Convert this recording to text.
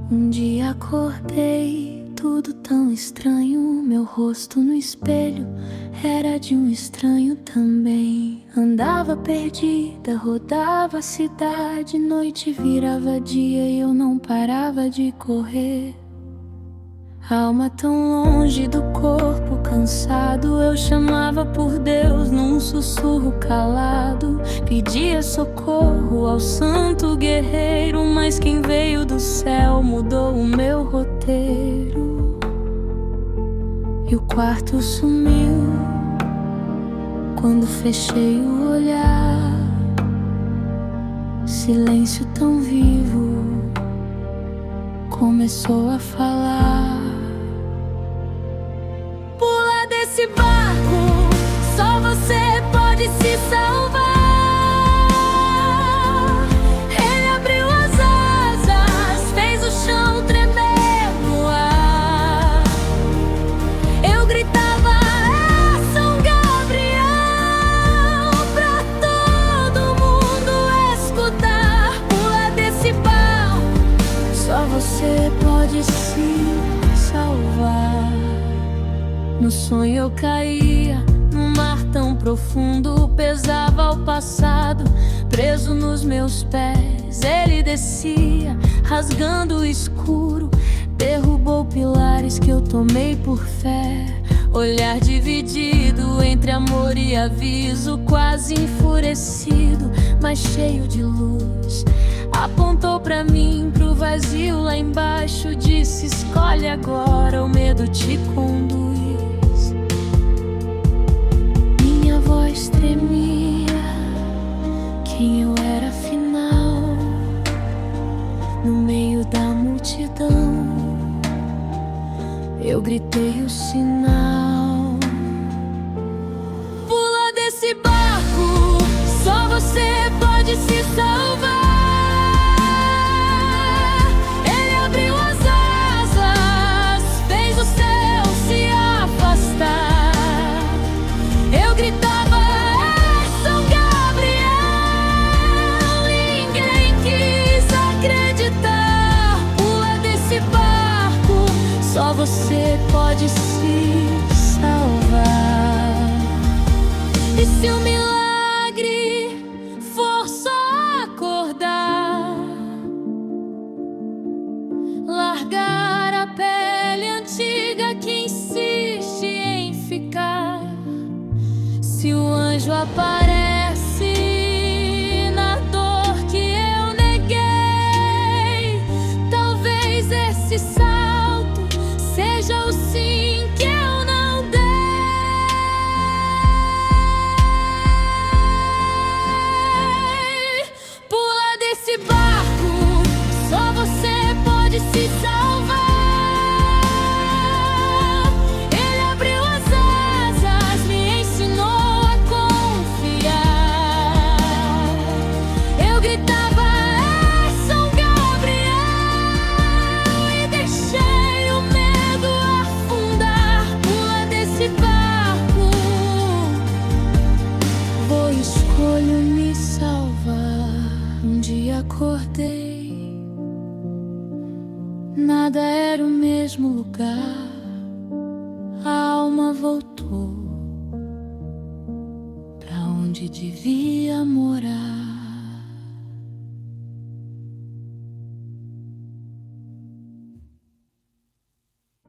Um dia acordei, tudo tão estranho. Meu rosto no espelho era de um estranho também. Andava perdida, rodava a cidade. Noite virava dia e eu não parava de correr. Alma tão longe do corpo cansado. Eu chamava por Deus num sussurro calado. Pedia socorro ao santo guerreiro, mas quem veio do céu mudou o meu roteiro. E o quarto sumiu quando fechei o olhar. Silêncio tão vivo começou a falar. Pula desse barco, só você pode se salvar. Ele abriu as asas, fez o chão tremer no ar. Eu gritava, é São Gabriel, pra todo mundo escutar. Pula desse barco, só você pode se salvar. No sonho eu caía num mar tão profundo. Pesava o passado preso nos meus pés. Ele descia rasgando o escuro. Derrubou pilares que eu tomei por fé. Olhar dividido entre amor e aviso. Quase enfurecido, mas cheio de luz. Apontou pra mim, pro vazio lá embaixo. Disse, escolhe agora, o medo te conduz. Minha voz tremia, quem eu era afinal. No meio da multidão eu gritei o sinal. Pula desse barco, só você pode se salvar. Só você pode se salvar. E se o milagre for só acordar, largar a pele antiga que insiste em ficar. Se o anjo aparece na dor que eu neguei, talvez esse seja o sim que eu não dei. Pula desse barco, só você pode se salvar. Ele abriu as asas, me ensinou a confiar. Eu gritava, é São Gabriel, e deixei o medo afundar. Pula desse barco, vou e escolho me salvar. Um dia acordei, nada era o mesmo lugar. A alma voltou pra onde devia morar.